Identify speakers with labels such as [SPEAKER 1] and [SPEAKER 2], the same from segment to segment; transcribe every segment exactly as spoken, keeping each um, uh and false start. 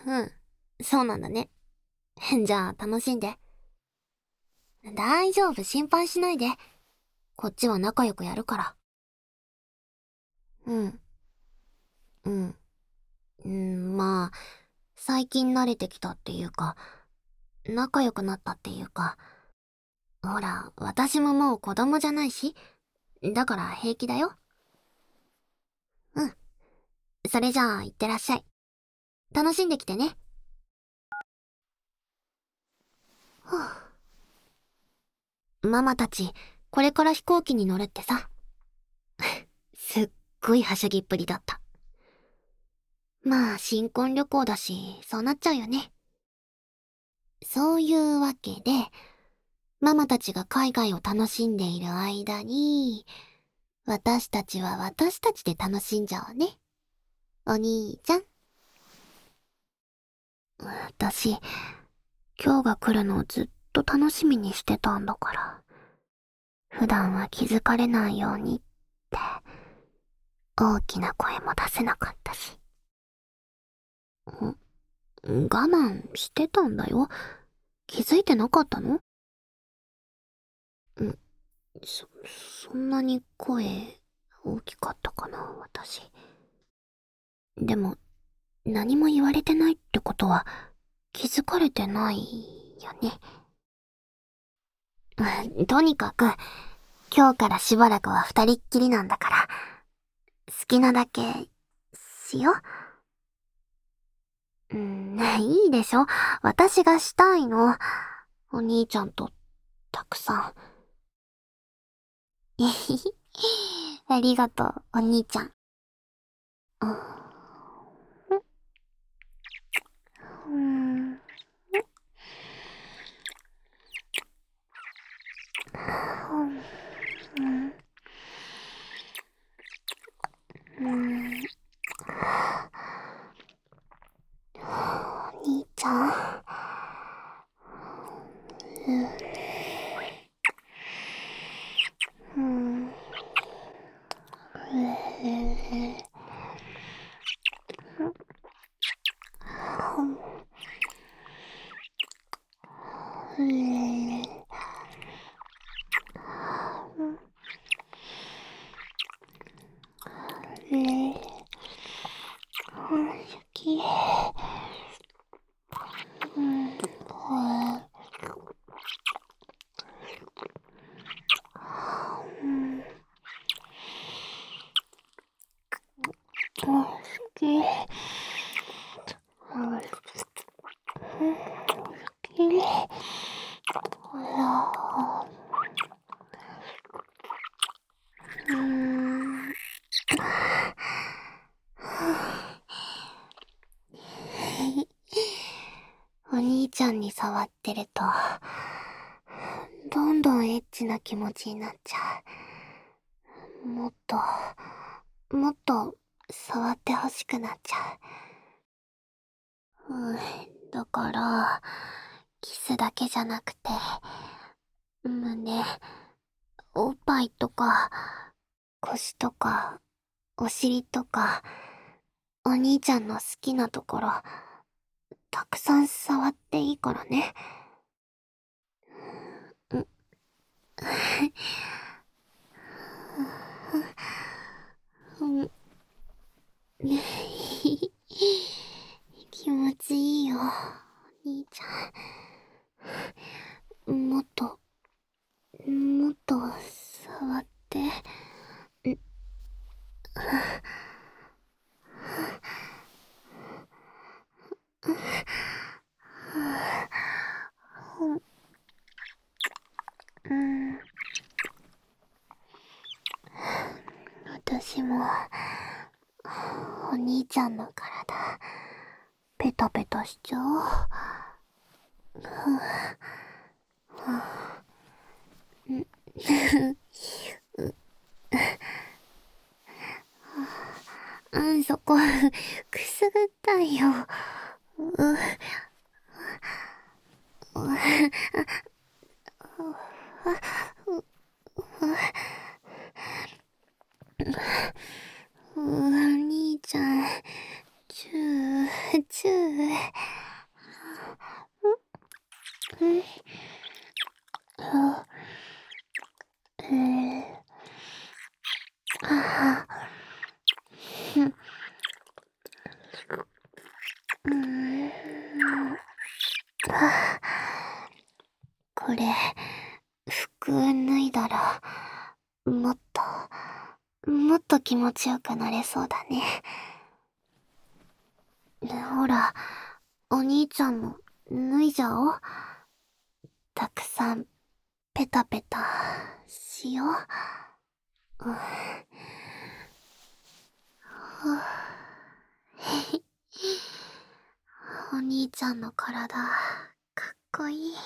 [SPEAKER 1] うん、そうなんだね。じゃあ楽しんで。大丈夫、心配しないで。こっちは仲良くやるから。うん、うん、うん、まあ、最近慣れてきたっていうか、仲良くなったっていうか、ほら、私ももう子供じゃないし、だから平気だよ。うん。それじゃあ、いってらっしゃい。楽しんできてね。ふぅ。ママたち、これから飛行機に乗るってさ。すっごいはしゃぎっぷりだった。まあ、新婚旅行だし、そうなっちゃうよね。そういうわけで、ママたちが海外を楽しんでいる間に、私たちは私たちで楽しんじゃおうね。お兄ちゃん。私、今日が来るのをずっと楽しみにしてたんだから。普段は気づかれないようにって、大きな声も出せなかったし。ん我慢してたんだよ。気づいてなかったの？んそ、そんなに声大きかったかな、私。でも、何も言われてないってことは、気づかれてないよね。うんとにかく、今日からしばらくは二人っきりなんだから、好きなだけ、しよう。うん、いいでしょ？私がしたいの。お兄ちゃんと、たくさん。えひひ。ありがとう、お兄ちゃん。うん。うん。うん。お兄ちゃん。うん。うん。うん。うん。好き。うん。うん。好き。好き。ほら。うーん。お兄ちゃんに触ってると、どんどんエッチな気持ちになっちゃう。もっと、もっと触ってほしくなっちゃう。うん、だから、キスだけじゃなくて、胸、おっぱいとか、腰とか、お尻とか、お兄ちゃんの好きなところ、たくさん触っていいからね。んうん、気持ちいいよ、お兄ちゃん。もっと、もっと触って。んうん、私も、お兄ちゃんの体、ペタペタしちゃおう。うん、そこ、くすぐったいよ。う、う、お兄ちゃん、チュー、チュー。 あふん。うーん。はあ、これ、服脱いだら、もっと、もっと気持ちよくなれそうだね。ほら、お兄ちゃんも脱いじゃおう。たくさん、ペタペタ、しよう。うん、お兄ちゃんの体、かっこいい。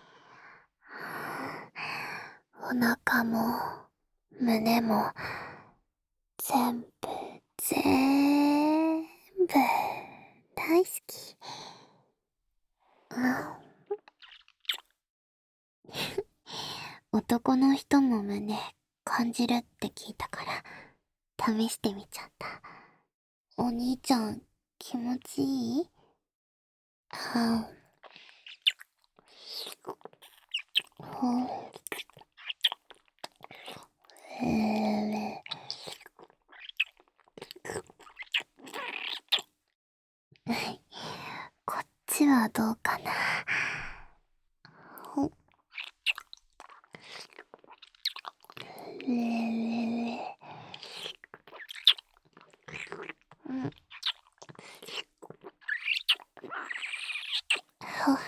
[SPEAKER 1] お腹も、胸も、全部、ぜーんぶ、大好き。うん、男の人も胸、感じるって聞いたから、試してみちゃった。お兄ちゃん、気持ちいい？はぁ、ほー、えー、こっちはどうかな。ほっ、えー、うん、ほっ、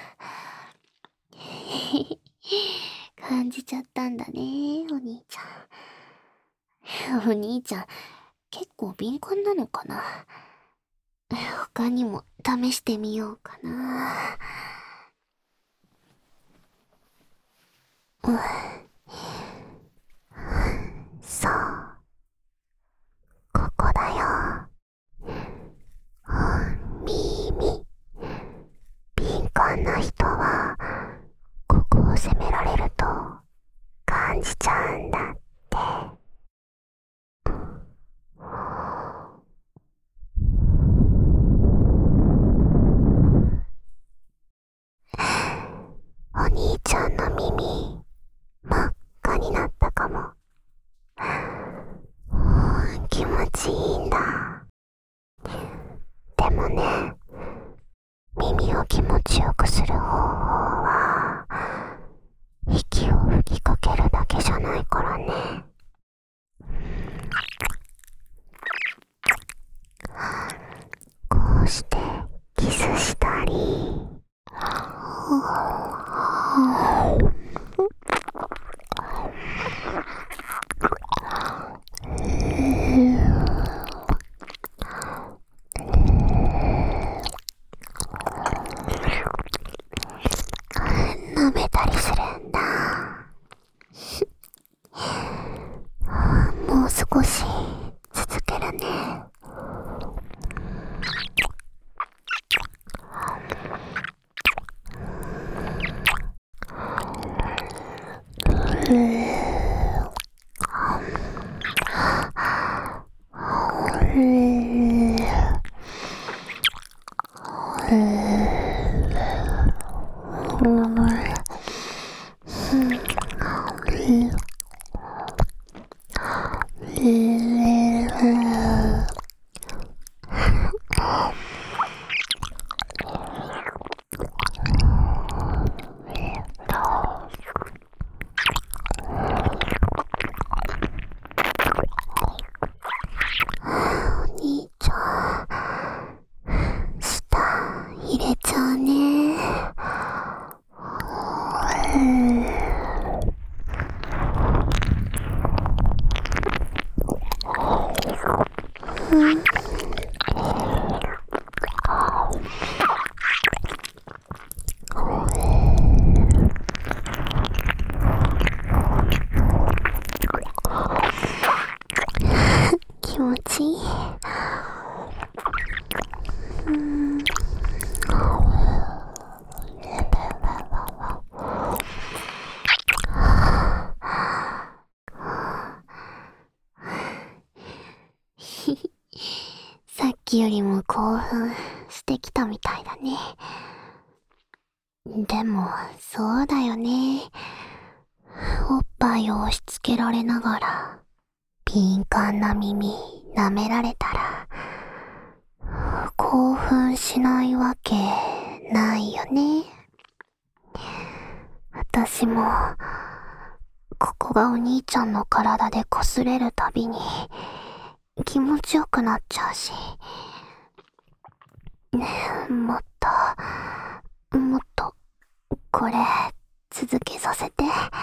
[SPEAKER 1] 感じちゃったんだね、お兄ちゃん。お兄ちゃん、結構敏感なのかな。他にも試してみようかな。うん、そう、ここだよ。耳、敏感な人は、ここを責められると感じちゃうんだって。お兄ちゃんの耳、真っ赤になったかも。気持ちいいんだ。でもね、耳を気持ちよくする方法は、息を吹きかけるだけじゃないからね。こうしてキスしたり、舐めたりするんだ。もう少し続けるね。お兄ちゃん、舌入れちゃうね。気持ちいい。うん、さっきよりも興奮してきたみたいだね。でも、そうだよね。おっぱいを押し付けられながら、 敏感な耳舐められたら興奮しないわけないよね。私もここがお兄ちゃんの体で擦れるたびに気持ちよくなっちゃうし、もっともっとこれ続けさせて。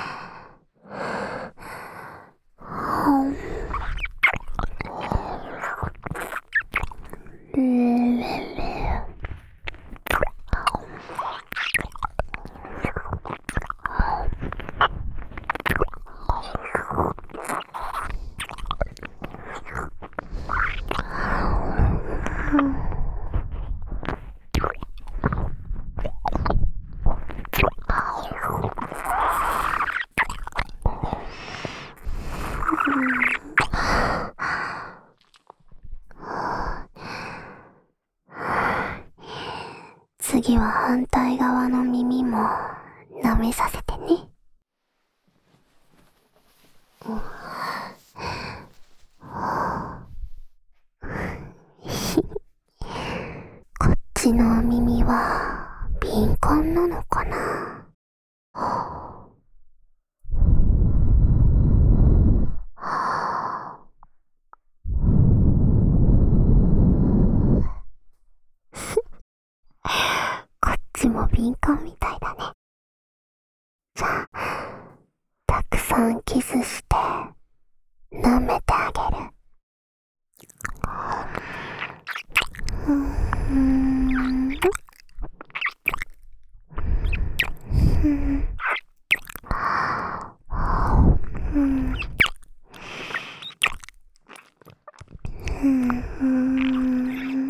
[SPEAKER 1] 次は反対側の耳も舐めさせてね。こっちの耳は敏感なのかな。こっちも敏感みたいだね。じゃあたくさんキスして舐めてあげる。うーんうんうんうん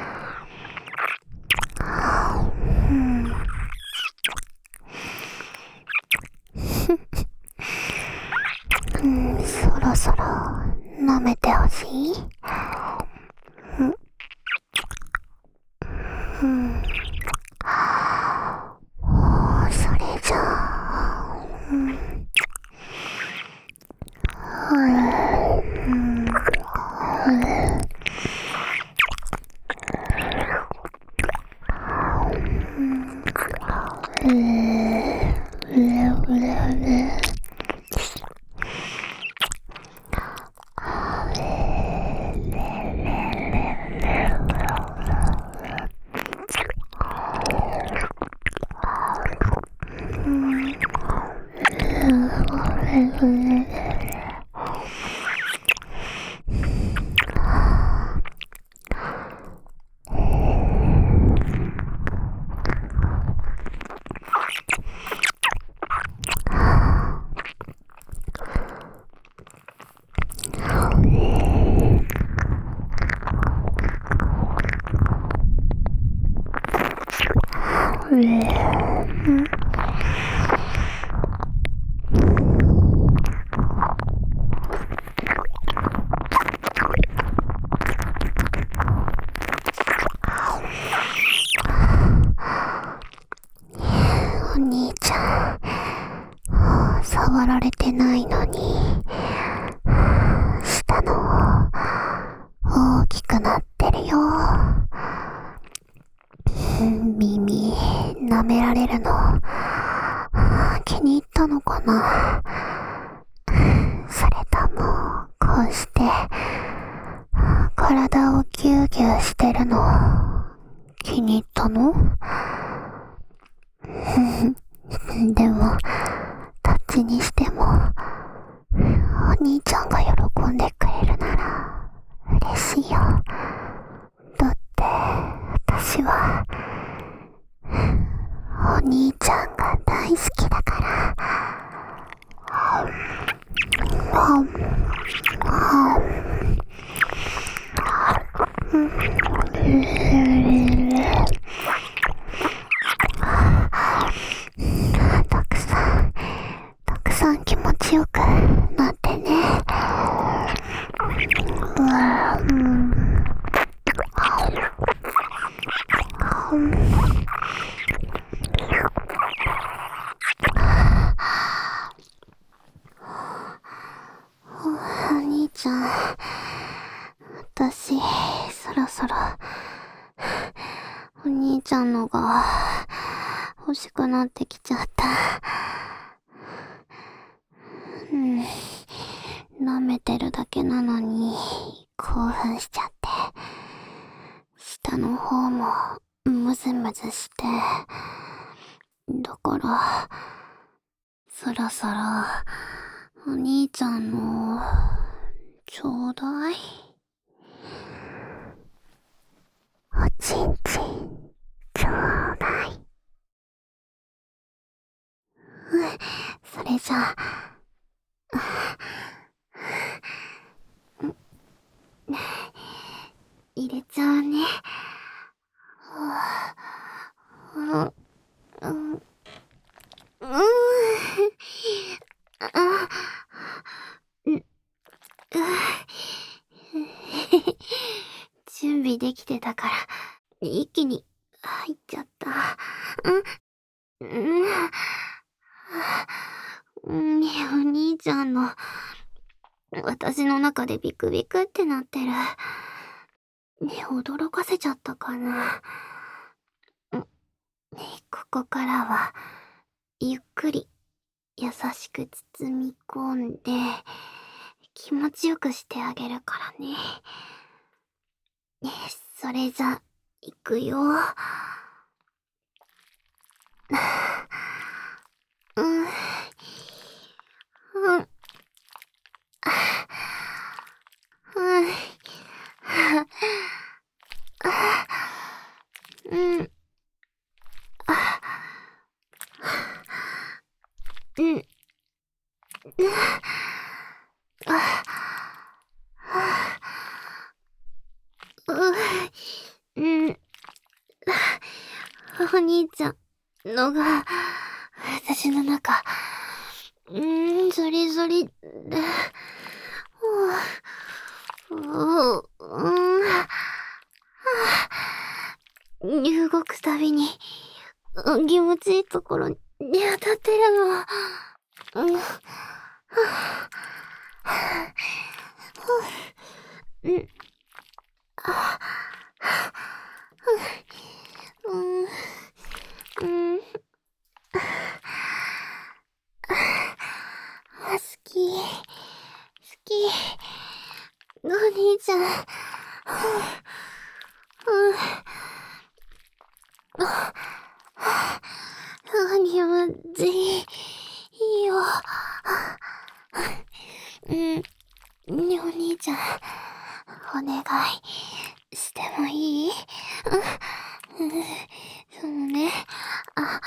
[SPEAKER 1] うん、そろそろ舐めてほしい。うんうん、それじゃあ、うん、うんうんうんお兄ちゃん、触られてないのに下の方大きくなってるよ。耳舐められるの気に入ったのかな。それともこうして体をギューギューしてるの気に入ったの？でもどっちにしてもお兄ちゃんが喜んでくれるなら嬉しいよ。だって私はお兄ちゃんが大好きだから。たくさんたくさん気持ちよくなってね。うんお兄ちゃん。私、そろそろ、お兄ちゃんのが欲しくなってきちゃった。うん。舐めてるだけなのに、興奮しちゃって。下の方も、ムズムズして。だから、そろそろ、お兄ちゃんの、ちょうだい。おちんちん、ちょうだい。うん、それじゃあ、入れちゃうね。うん、うん、うん、あ、うん、準備できてたから、一気に入っちゃった。うん、うん、うん、お兄ちゃんの、私の中でビクビクってなってる。ね、驚かせちゃったかな。ん、ここからは、ゆっくり、優しく包み込んで、気持ちよくしてあげるからね。ね、それじゃ、いくよ。うん、うん、うん、うん、うん、うん、お兄ちゃんのが、私の中、うーん、ゾリゾリで、うう、うん、動くたびに、気持ちいいところに当たってるの。うん、うん、うん、うん、好き、好き、お兄ちゃん、うん、気持ちいいよ。うん、お兄ちゃん、お願いしてもいい？うん、そうね。あ、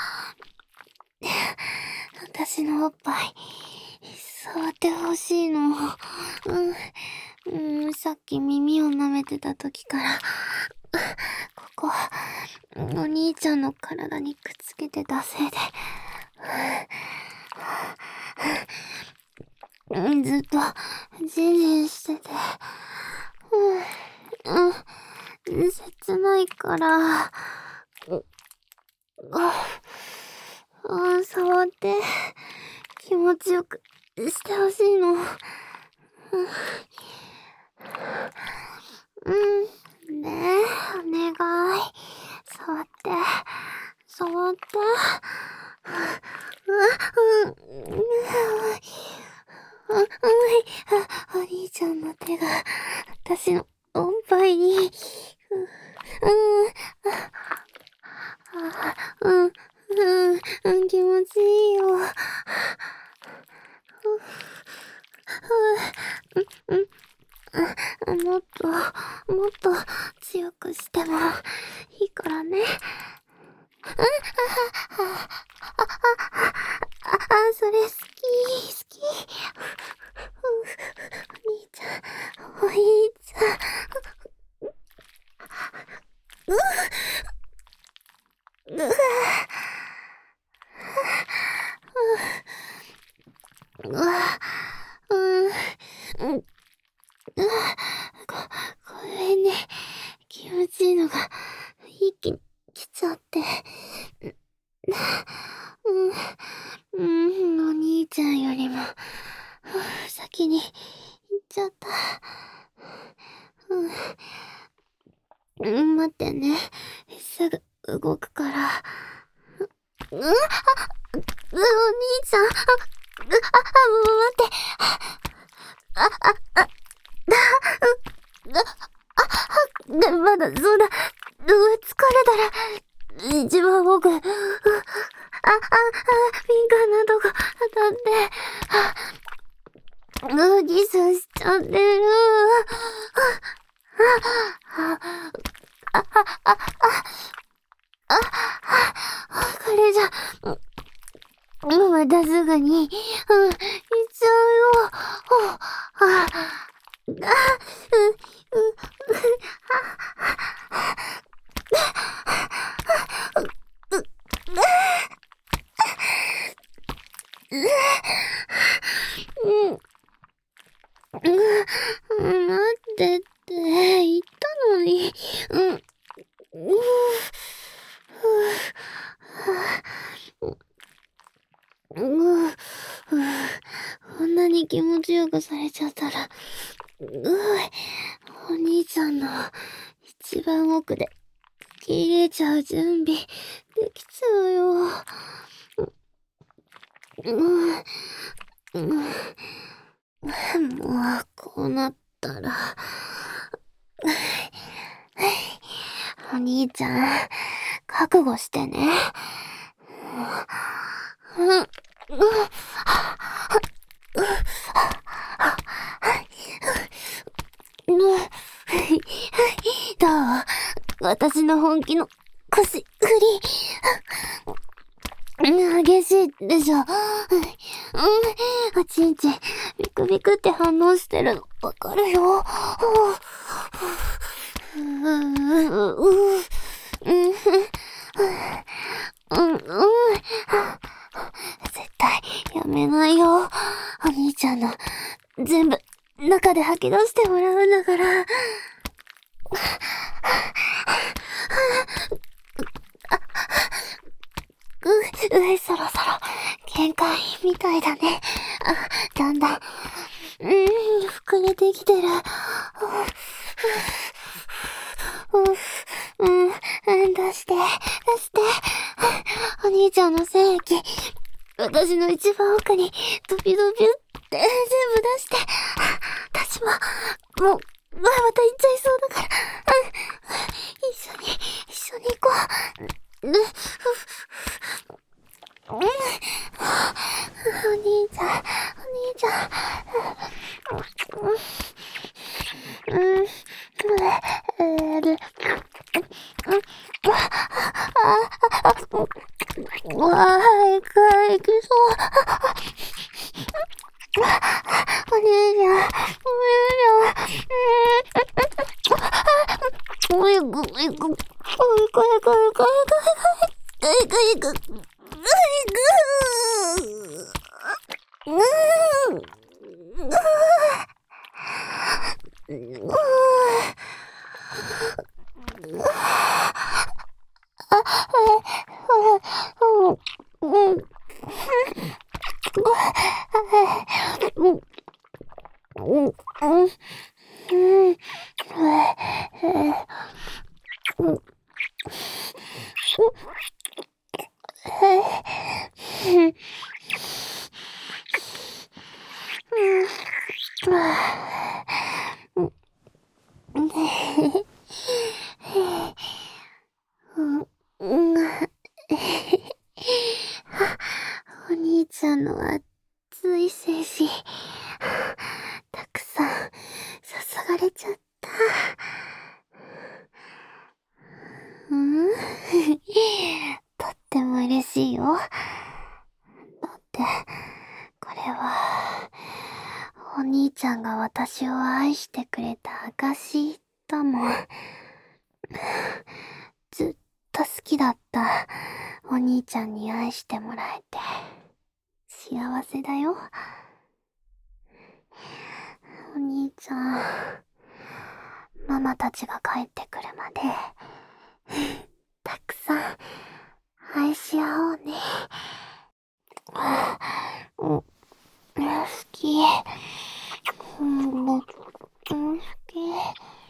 [SPEAKER 1] 私のおっぱい、触ってほしいの。うん、うん、さっき耳を舐めてた時から、ここ、お兄ちゃんの体にくっつけてたせいで、うん、ずっと、ジンジンしてて、うん、うん、切ないから、あ、あ、触って、気持ちよくしてほしいの。うん、ねえ、お願い。触って、触って。うん、うん、うん、お兄ちゃんの手が、私のおっぱいに、うん、うん、うん、うん、気持ちいいよ。うん、うん、もっと、もっと強くしてもいいからね。うん、あ、あ、あ、それ好き、好き。お兄ちゃん、お兄ちゃん。う、う、うわ、うん、うん、う、ご、ごめんね。気持ちいいのが一気に来ちゃって。うん、うん、お兄ちゃんよりも、先に行っちゃった。 うん、待ってね。すぐ動くから。う、う、あ、う、お兄ちゃん。あ、う、あ、あ、待って。あ、あ、あ、あ、う、あ、あ、まだ、そうだ。う、疲れたら、一番奥。う、あ、あ、あ、敏感なとこ当たって。あ、う、キスしちゃってる。あ、あ、あ、あ、あ、あ、あ、これじゃ、うん、またすぐに、うん、行っちゃうよ。あ、あ、あ、うん、うん、うん、うん、待ってって、言ったのに、うん、うん、うん、うん、こんなに気持ちよくされちゃったら、うお兄ちゃんの一番奥で切れちゃう準備できちゃうよ。うん、うん、もうこうなったら、お兄ちゃん、覚悟してね。うん、うん、うん、どう？私の本気の腰振り、激しいでしょ。うん、おちんちん、ビクビクって反応してるの、わかるよ。うん、うん、うん、うん、うん、絶対やめないよ。お兄ちゃんの全部中で吐き出してもらうんだから。う、う、そろそろ限界みたいだね。あ、だんだん、うん、膨れてきてる。うん、うん、うん、出して、出して。お兄ちゃんの精液、私の一番奥にドビドビって全部出して。私も、もう、まあ、また行っちゃいそうだから。うん、一緒に、一緒に行こう。うん、お兄ちゃん、お兄ちゃん。うん、うん、えー、うわー、いく、いきそう。お兄ちゃん、お兄ちゃん。ういく、いく、いく、いく、いく、いく、いく、いく、いく、いく、うん、うん、お兄ちゃんの熱い精子、たくさん注がれちゃった。うん、とっても嬉しいよ。だって、これは、お兄ちゃんが私を愛してくれた証だもん。ずっと好きだったお兄ちゃんに愛してもらえて、幸せだよ。お兄ちゃん、ママたちが帰ってくるまで、たくさん愛し合おうね。うん、好き。うん、好き。